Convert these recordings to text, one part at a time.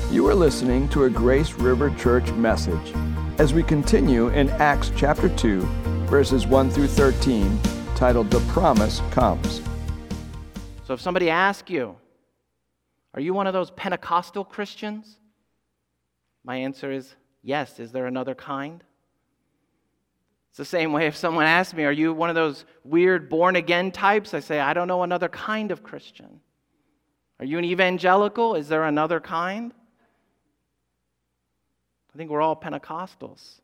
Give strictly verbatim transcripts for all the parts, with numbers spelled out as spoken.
You are listening to a Grace River Church message as we continue in Acts chapter two, verses one through thirteen, titled The Promise Comes. So if somebody asks you, are you one of those Pentecostal Christians? My answer is yes. Is there another kind? It's the same way if someone asks me, are you one of those weird born-again types? I say, I don't know another kind of Christian. Are you an evangelical? Is there another kind? I think we're all Pentecostals.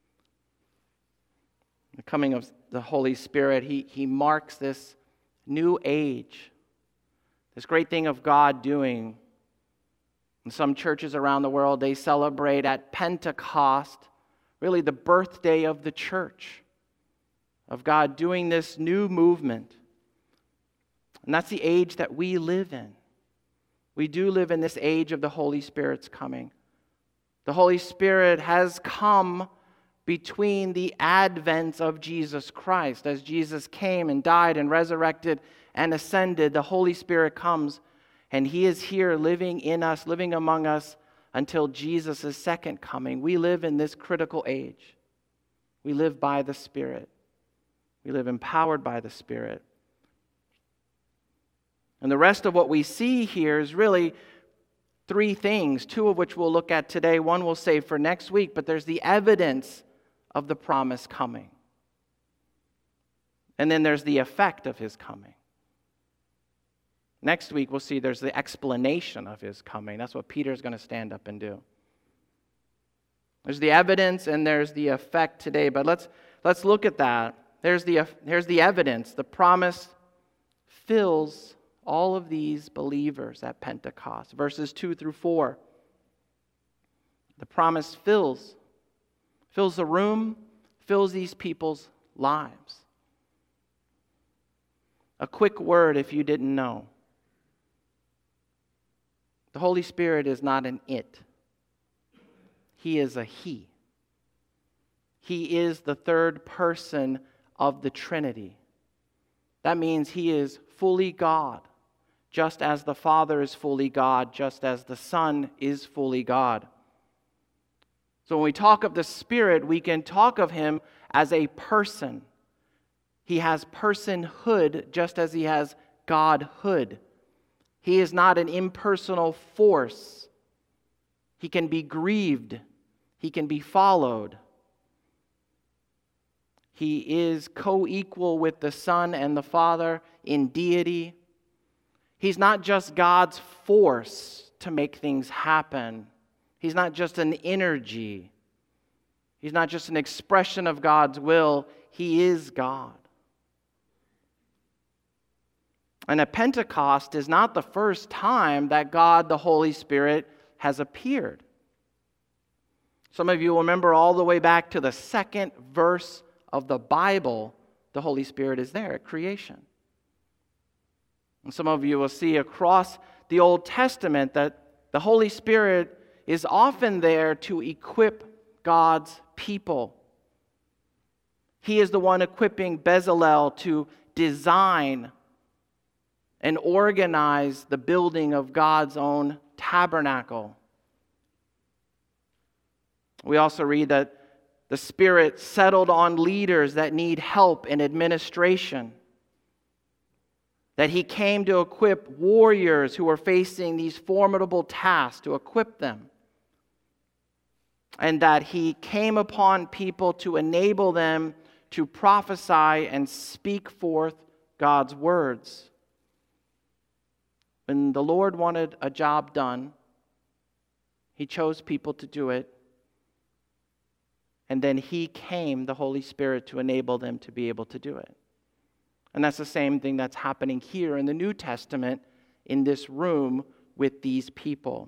The coming of the Holy Spirit, he, he marks this new age, this great thing of God doing. In some churches around the world, they celebrate at Pentecost, really the birthday of the church, of God doing this new movement. And that's the age that we live in. We do live in this age of the Holy Spirit's coming. The Holy Spirit has come between the advents of Jesus Christ. As Jesus came and died and resurrected and ascended, the Holy Spirit comes, and He is here living in us, living among us until Jesus' second coming. We live in this critical age. We live by the Spirit. We live empowered by the Spirit. And the rest of what we see here is really three things, two of which we'll look at today. One we'll save for next week, but there's the evidence of the promise coming. And then there's the effect of His coming. Next week we'll see there's the explanation of His coming. That's what Peter's going to stand up and do. There's the evidence and there's the effect today, but let's let's look at that. There's the here's the evidence. The promise fills all of these believers at Pentecost. Verses two through four. The promise fills, fills the room, fills these people's lives. A quick word if you didn't know. The Holy Spirit is not an it. He is a He. He is the third person of the Trinity. That means He is fully God, just as the Father is fully God, just as the Son is fully God. So when we talk of the Spirit, we can talk of Him as a person. He has personhood just as He has Godhood. He is not an impersonal force. He can be grieved. He can be followed. He is co-equal with the Son and the Father in deity. He's not just God's force to make things happen. He's not just an energy. He's not just an expression of God's will. He is God. And at Pentecost is not the first time that God, the Holy Spirit, has appeared. Some of you will remember all the way back to the second verse of the Bible, the Holy Spirit is there at creation. And some of you will see across the Old Testament that the Holy Spirit is often there to equip God's people. He is the one equipping Bezalel to design and organize the building of God's own tabernacle. We also read that the Spirit settled on leaders that need help in administration. That He came to equip warriors who were facing these formidable tasks, to equip them. And that He came upon people to enable them to prophesy and speak forth God's words. When the Lord wanted a job done, He chose people to do it. And then He came, the Holy Spirit, to enable them to be able to do it. And that's the same thing that's happening here in the New Testament, in this room with these people.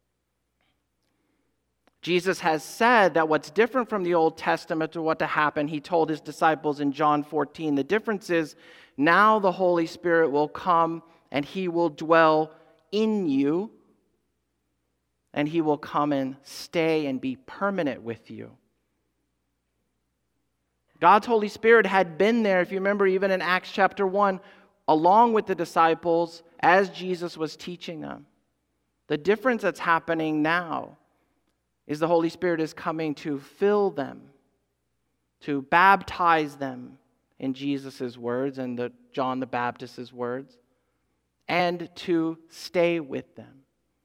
Jesus has said that what's different from the Old Testament to what to happen, He told His disciples in John fourteen. The difference is now the Holy Spirit will come and He will dwell in you, and He will come and stay and be permanent with you. God's Holy Spirit had been there, if you remember, even in Acts chapter one, along with the disciples as Jesus was teaching them. The difference that's happening now is the Holy Spirit is coming to fill them, to baptize them in Jesus' words and the John the Baptist's words, and to stay with them.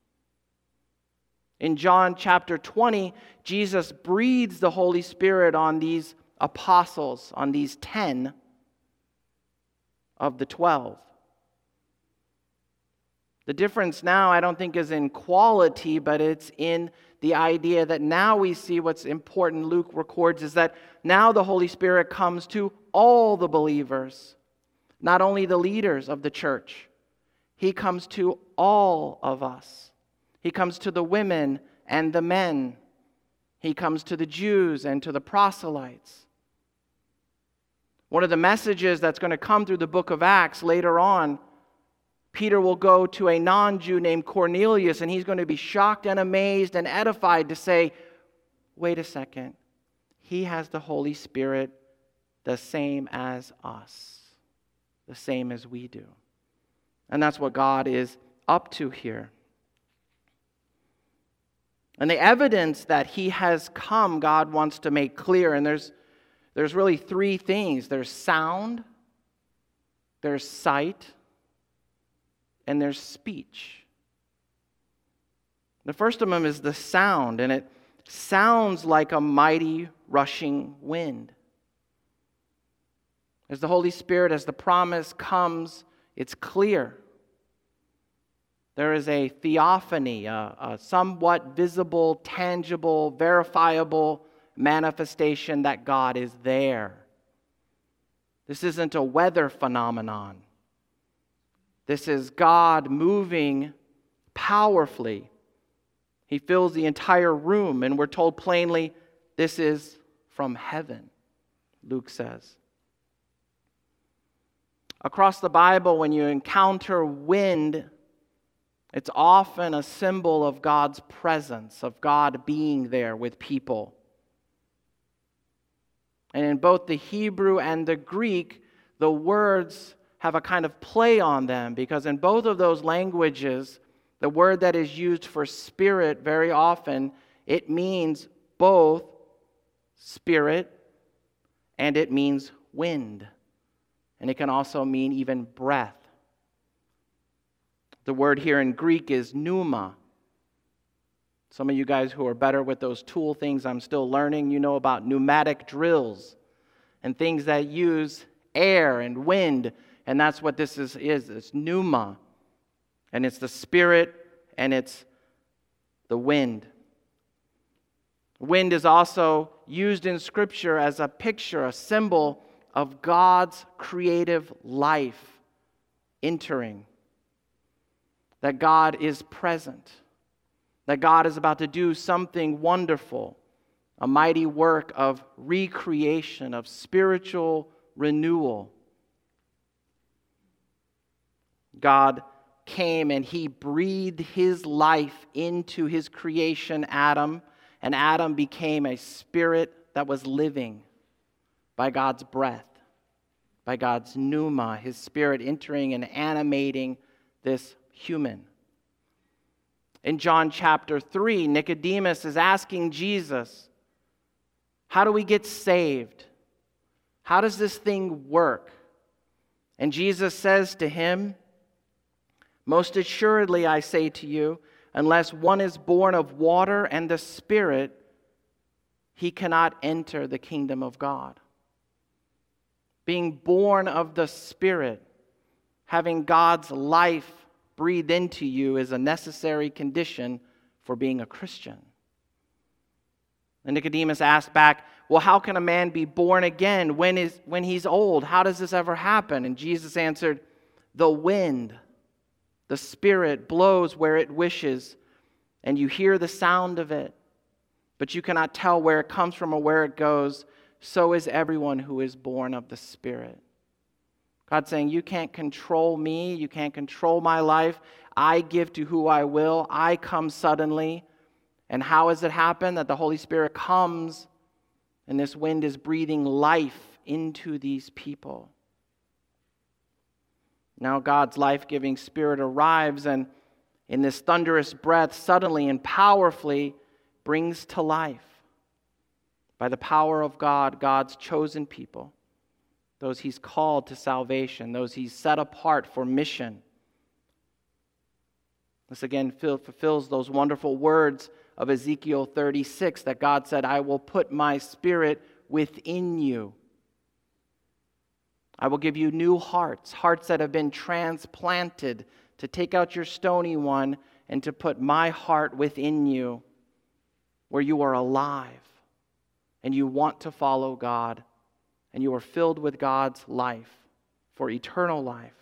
In John chapter twenty, Jesus breathes the Holy Spirit on these apostles, on these ten of the twelve. The difference now, I don't think, is in quality, but it's in the idea that now we see what's important. Luke records is that now the Holy Spirit comes to all the believers, not only the leaders of the church. He comes to all of us. He comes to the women and the men. He comes to the Jews and to the proselytes. One of the messages that's going to come through the book of Acts later on, Peter will go to a non-Jew named Cornelius, and he's going to be shocked and amazed and edified to say, wait a second, he has the Holy Spirit the same as us, the same as we do. And that's what God is up to here. And the evidence that he has come, God wants to make clear, and there's, there's really three things. There's sound, there's sight, and there's speech. The first of them is the sound, and it sounds like a mighty rushing wind. As the Holy Spirit, as the promise comes, it's clear. There is a theophany, a, a somewhat visible, tangible, verifiable manifestation that God is there. This isn't a weather phenomenon. This is God moving powerfully. He fills the entire room, and we're told plainly, this is from heaven, Luke says. Across the Bible, when you encounter wind, it's often a symbol of God's presence, of God being there with people. And in both the Hebrew and the Greek, the words have a kind of play on them, because in both of those languages, the word that is used for spirit very often, it means both spirit and it means wind. And it can also mean even breath. The word here in Greek is pneuma. Some of you guys who are better with those tool things I'm still learning, you know about pneumatic drills and things that use air and wind. And that's what this is, is. It's pneuma. And it's the spirit and it's the wind. Wind is also used in Scripture as a picture, a symbol of God's creative life entering. That God is present. That God is about to do something wonderful. A mighty work of recreation, of spiritual renewal. God came and he breathed his life into his creation, Adam, and Adam became a spirit that was living by God's breath, by God's pneuma, his spirit entering and animating this human. In John chapter three, Nicodemus is asking Jesus, how do we get saved? How does this thing work? And Jesus says to him, most assuredly I say to you, unless one is born of water and the Spirit, he cannot enter the kingdom of God. Being born of the Spirit, having God's life breathed into you is a necessary condition for being a Christian. And Nicodemus asked back, well, how can a man be born again when, is, when he's old? How does this ever happen? And Jesus answered, the wind, the Spirit blows where it wishes, and you hear the sound of it, but you cannot tell where it comes from or where it goes. So is everyone who is born of the Spirit. God's saying, you can't control me. You can't control my life. I give to who I will. I come suddenly. And how has it happened? That the Holy Spirit comes and this wind is breathing life into these people. Now God's life-giving Spirit arrives, and in this thunderous breath, suddenly and powerfully brings to life, by the power of God, God's chosen people, those he's called to salvation, those he's set apart for mission. This again fulfills those wonderful words of Ezekiel thirty-six that God said, I will put my spirit within you. I will give you new hearts, hearts that have been transplanted, to take out your stony one and to put my heart within you, where you are alive and you want to follow God and you are filled with God's life for eternal life.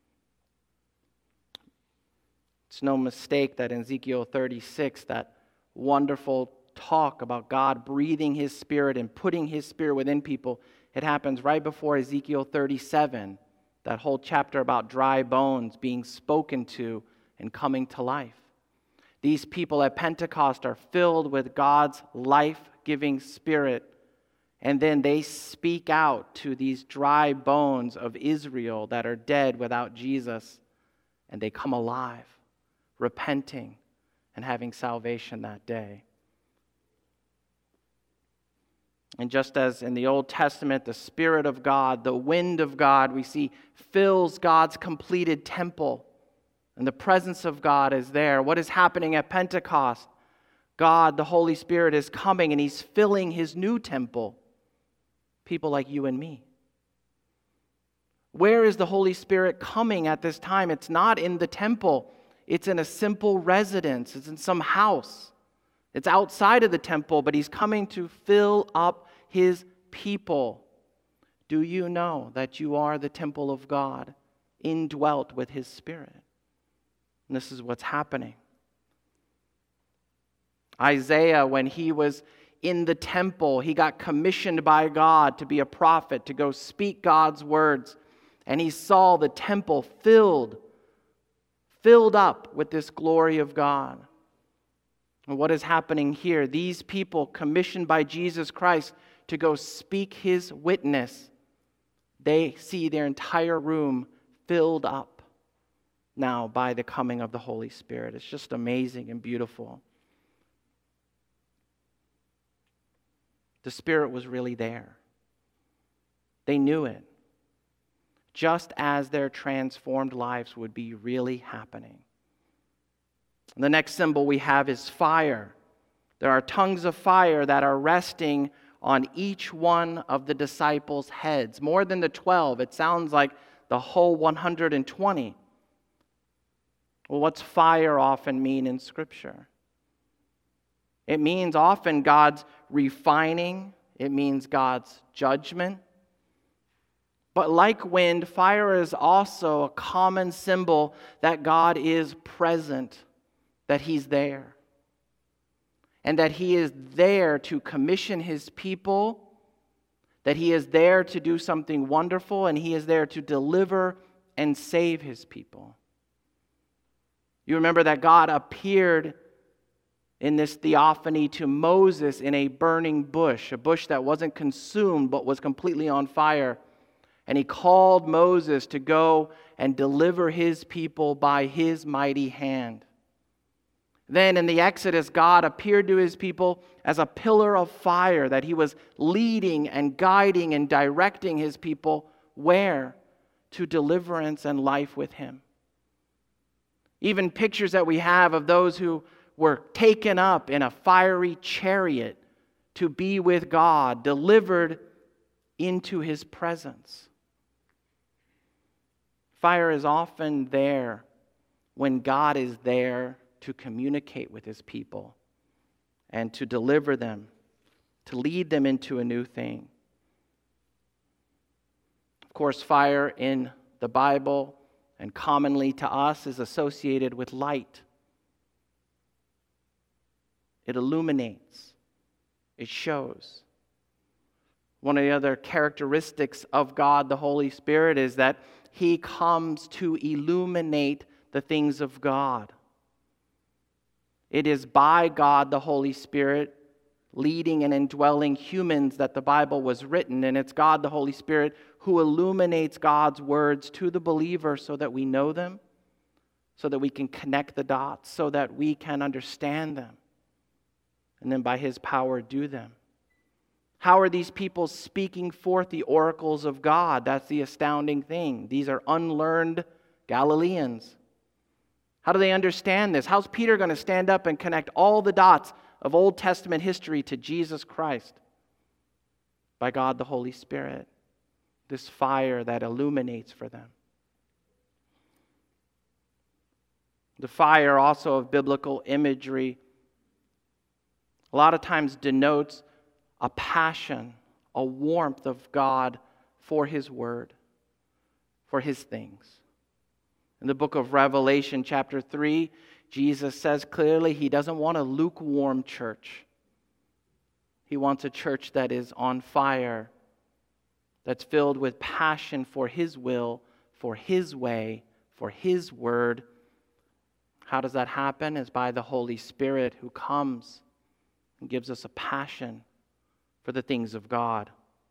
It's no mistake that in Ezekiel thirty-six, that wonderful talk about God breathing his spirit and putting his spirit within people, it happens right before Ezekiel thirty-seven, that whole chapter about dry bones being spoken to and coming to life. These people at Pentecost are filled with God's life-giving spirit, and then they speak out to these dry bones of Israel that are dead without Jesus, and they come alive, repenting and having salvation that day. And just as in the Old Testament, the Spirit of God, the wind of God, we see fills God's completed temple, and the presence of God is there. What is happening at Pentecost? God, the Holy Spirit, is coming and he's filling his new temple. People like you and me. Where is the Holy Spirit coming at this time? It's not in the temple. It's in a simple residence. It's in some house. It's outside of the temple, but he's coming to fill up his people. Do you know that you are the temple of God, indwelt with his Spirit? And this is what's happening. Isaiah, when he was in the temple, he got commissioned by God to be a prophet, to go speak God's words. And he saw the temple filled, filled up with this glory of God. And what is happening here? These people commissioned by Jesus Christ to go speak his witness, they see their entire room filled up now by the coming of the Holy Spirit. It's just amazing and beautiful. The Spirit was really there. They knew it. Just as their transformed lives would be really happening. The next symbol we have is fire. There are tongues of fire that are resting on each one of the disciples' heads. More than the twelve. It sounds like the whole one hundred twenty. Well, what's fire often mean in Scripture? It means often God's refining. It means God's judgment. But like wind, fire is also a common symbol that God is present, that he's there, and that he is there to commission his people, that he is there to do something wonderful, and he is there to deliver and save his people. You remember that God appeared in this theophany to Moses in a burning bush, a bush that wasn't consumed but was completely on fire. And he called Moses to go and deliver his people by his mighty hand. Then in the Exodus, God appeared to his people as a pillar of fire, that he was leading and guiding and directing his people where? To deliverance and life with him. Even pictures that we have of those who were taken up in a fiery chariot to be with God, delivered into his presence. Fire is often there when God is there to communicate with his people and to deliver them, to lead them into a new thing. Of course, fire in the Bible and commonly to us is associated with light. It illuminates. It shows. One of the other characteristics of God, the Holy Spirit, is that he comes to illuminate the things of God. It is by God, the Holy Spirit, leading and indwelling humans that the Bible was written. And it's God, the Holy Spirit, who illuminates God's words to the believer so that we know them, so that we can connect the dots, so that we can understand them, and then by his power do them. How are these people speaking forth the oracles of God? That's the astounding thing. These are unlearned Galileans. How do they understand this? How's Peter going to stand up and connect all the dots of Old Testament history to Jesus Christ? By God the Holy Spirit, this fire that illuminates for them. The fire also of biblical imagery a lot of times denotes a passion, a warmth of God for his word, for his things. In the book of Revelation, chapter three, Jesus says clearly he doesn't want a lukewarm church. He wants a church that is on fire, that's filled with passion for his will, for his way, for his word. How does that happen? It's by the Holy Spirit who comes and gives us a passion for the things of God.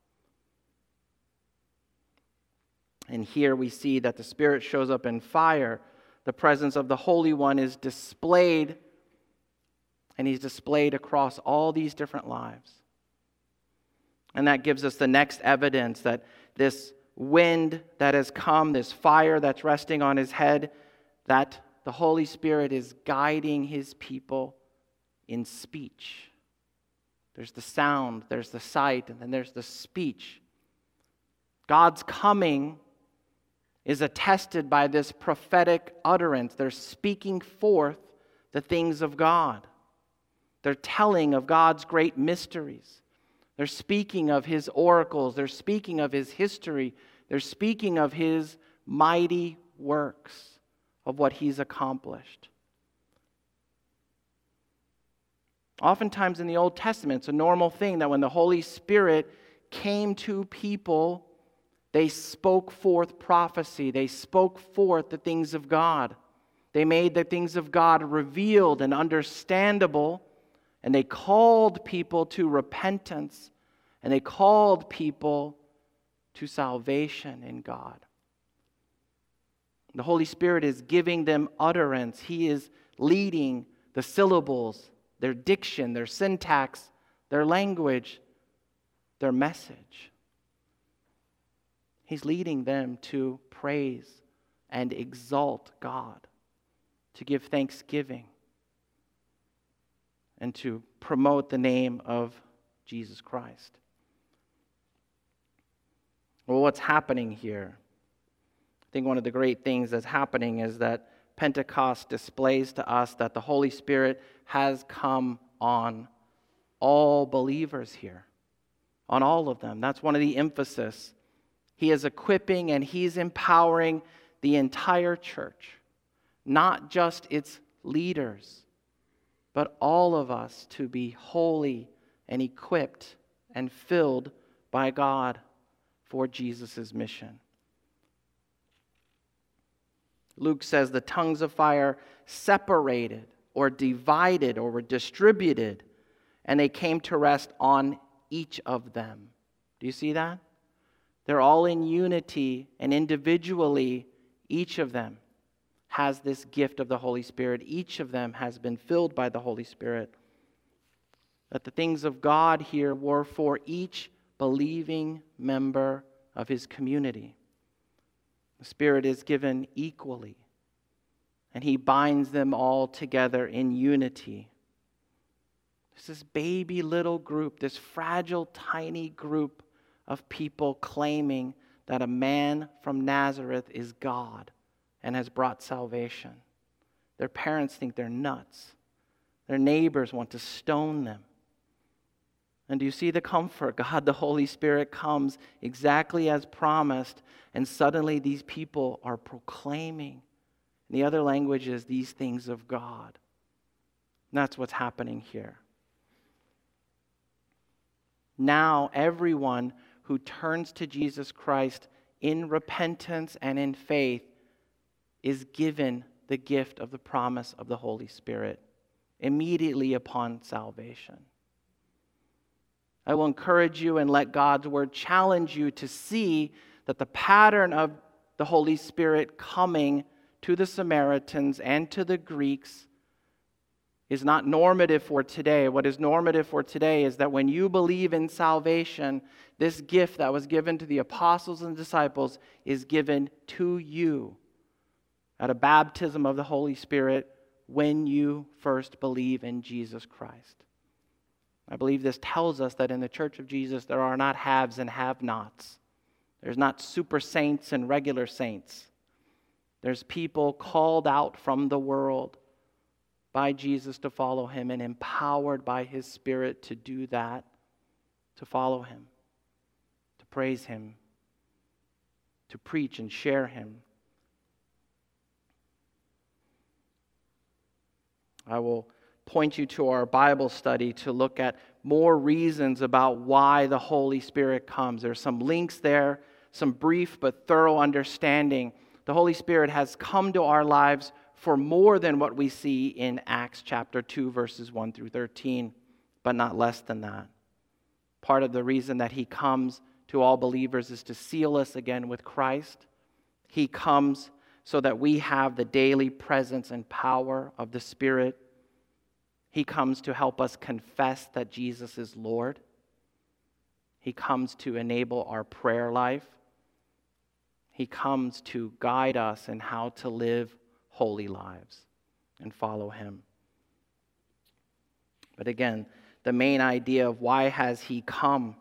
And here we see that the Spirit shows up in fire. The presence of the Holy One is displayed, and he's displayed across all these different lives. And that gives us the next evidence that this wind that has come, this fire that's resting on his head, that the Holy Spirit is guiding his people in speech. There's the sound, there's the sight, and then there's the speech. God's coming is attested by this prophetic utterance. They're speaking forth the things of God. They're telling of God's great mysteries. They're speaking of his oracles. They're speaking of his history. They're speaking of his mighty works, of what he's accomplished. Oftentimes in the Old Testament, it's a normal thing that when the Holy Spirit came to people, they spoke forth prophecy. They spoke forth the things of God. They made the things of God revealed and understandable, and they called people to repentance, and they called people to salvation in God. The Holy Spirit is giving them utterance. He is leading the syllables, their diction, their syntax, their language, their message. He's leading them to praise and exalt God, to give thanksgiving, and to promote the name of Jesus Christ. Well, what's happening here? I think one of the great things that's happening is that Pentecost displays to us that the Holy Spirit has come on all believers here, on all of them. That's one of the emphasis. He is equipping and he's empowering the entire church, not just its leaders, but all of us to be holy and equipped and filled by God for Jesus' mission. Luke says the tongues of fire separated or divided or were distributed, and they came to rest on each of them. Do you see that? They're all in unity, and individually, each of them has this gift of the Holy Spirit. Each of them has been filled by the Holy Spirit. That the things of God here were for each believing member of his community. The Spirit is given equally, and he binds them all together in unity. There's this baby little group, this fragile, tiny group of people claiming that a man from Nazareth is God and has brought salvation. Their parents think they're nuts. Their neighbors want to stone them. And do you see the comfort? God, the Holy Spirit, comes exactly as promised, and suddenly these people are proclaiming, in the other languages, these things of God. And that's what's happening here. Now, everyone who turns to Jesus Christ in repentance and in faith is given the gift of the promise of the Holy Spirit immediately upon salvation. I will encourage you and let God's word challenge you to see that the pattern of the Holy Spirit coming to the Samaritans and to the Greeks is not normative for today. What is normative for today is that when you believe in salvation, this gift that was given to the apostles and disciples is given to you at a baptism of the Holy Spirit when you first believe in Jesus Christ. I believe this tells us that in the Church of Jesus there are not haves and have-nots. There's not super saints and regular saints. There's people called out from the world by Jesus to follow him and empowered by his Spirit to do that, to follow him, to praise him, to preach and share him. I will point you to our Bible study to look at more reasons about why the Holy Spirit comes. There's some links there, some brief but thorough understanding. The Holy Spirit has come to our lives for more than what we see in Acts chapter two, verses one through thirteen, but not less than that. Part of the reason that he comes to all believers is to seal us again with Christ. He comes so that we have the daily presence and power of the Spirit. He comes to help us confess that Jesus is Lord. He comes to enable our prayer life. He comes to guide us in how to live holy lives and follow him. But again, the main idea of why has he come?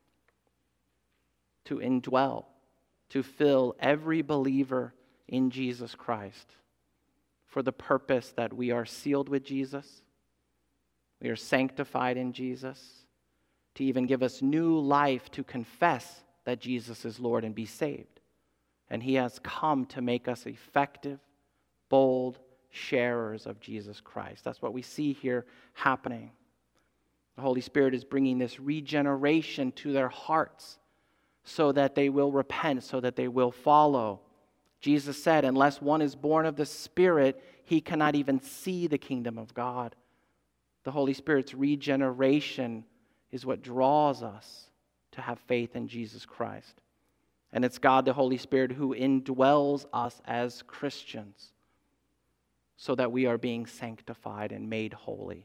To indwell, to fill every believer in Jesus Christ for the purpose that we are sealed with Jesus, we are sanctified in Jesus, to even give us new life to confess that Jesus is Lord and be saved. And he has come to make us effective, bold sharers of Jesus Christ. That's what we see here happening. The Holy Spirit is bringing this regeneration to their hearts so that they will repent, so that they will follow. Jesus said, unless one is born of the Spirit, he cannot even see the kingdom of God. The Holy Spirit's regeneration is what draws us to have faith in Jesus Christ. And it's God, the Holy Spirit, who indwells us as Christians so that we are being sanctified and made holy.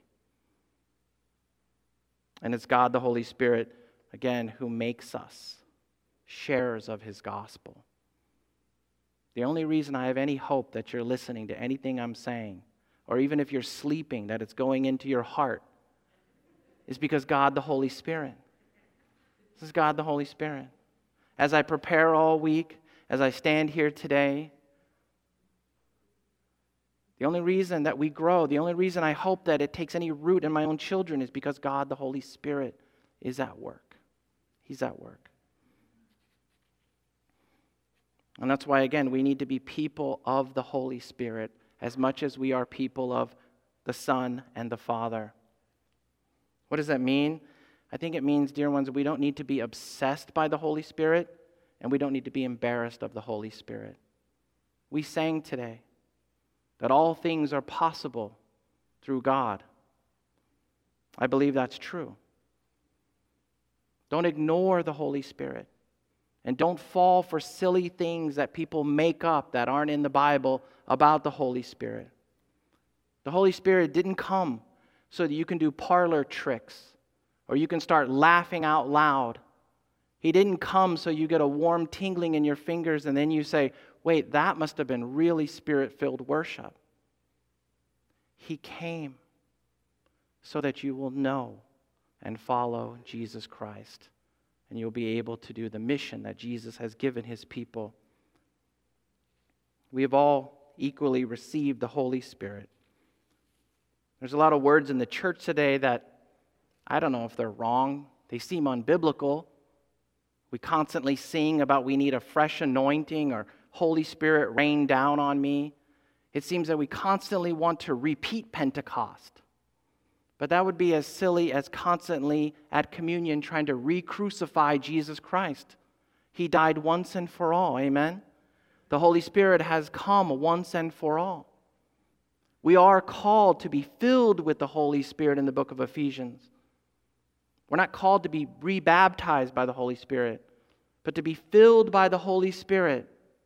And it's God, the Holy Spirit, again, who makes us sharers of his gospel. The only reason I have any hope that you're listening to anything I'm saying, or even if you're sleeping, that it's going into your heart, is because God, the Holy Spirit. This is God, the Holy Spirit. As I prepare all week, as I stand here today, the only reason that we grow, the only reason I hope that it takes any root in my own children is because God, the Holy Spirit, is at work. He's at work. And that's why, again, we need to be people of the Holy Spirit as much as we are people of the Son and the Father. What does that mean? I think it means, dear ones, we don't need to be obsessed by the Holy Spirit, and we don't need to be embarrassed of the Holy Spirit. We sang today that all things are possible through God. I believe that's true. Don't ignore the Holy Spirit. And don't fall for silly things that people make up that aren't in the Bible about the Holy Spirit. The Holy Spirit didn't come so that you can do parlor tricks or you can start laughing out loud. He didn't come so you get a warm tingling in your fingers and then you say, wait, that must have been really Spirit-filled worship. He came so that you will know and follow Jesus Christ. And you'll be able to do the mission that Jesus has given his people. We have all equally received the Holy Spirit. There's a lot of words in the church today that I don't know if they're wrong. They seem unbiblical. We constantly sing about we need a fresh anointing or Holy Spirit rain down on me. It seems that we constantly want to repeat Pentecost. But that would be as silly as constantly at communion trying to re-crucify Jesus Christ. He died once and for all, amen? The Holy Spirit has come once and for all. We are called to be filled with the Holy Spirit in the book of Ephesians. We're not called to be rebaptized by the Holy Spirit, but to be filled by the Holy Spirit.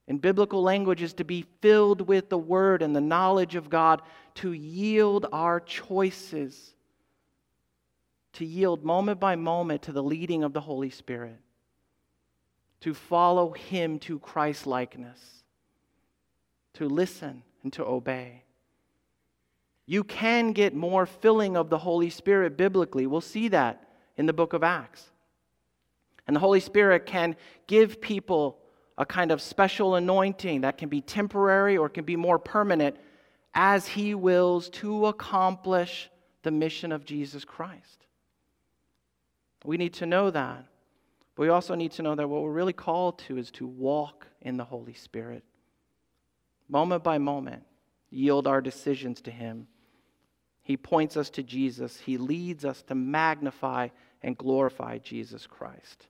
in biblical language is to be filled with the Word and the knowledge of God, to yield our choices, to yield moment by moment to the leading of the Holy Spirit, to follow Him to Christ-likeness, to listen and to obey. You can get more filling of the Holy Spirit biblically. We'll see that in the book of Acts. And the Holy Spirit can give people a kind of special anointing that can be temporary or can be more permanent as He wills to accomplish the mission of Jesus Christ. We need to know that. But we also need to know that what we're really called to is to walk in the Holy Spirit. Moment by moment, yield our decisions to Him. He points us to Jesus. He leads us to magnify and glorify Jesus Christ.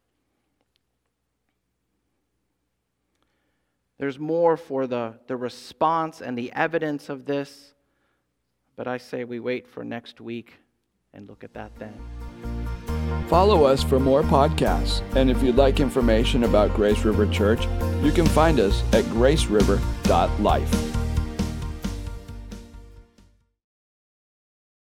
There's more for the, the response and the evidence of this, but I say we wait for next week and look at that then. Follow us for more podcasts, and if you'd like information about Grace River Church, you can find us at grace river dot life.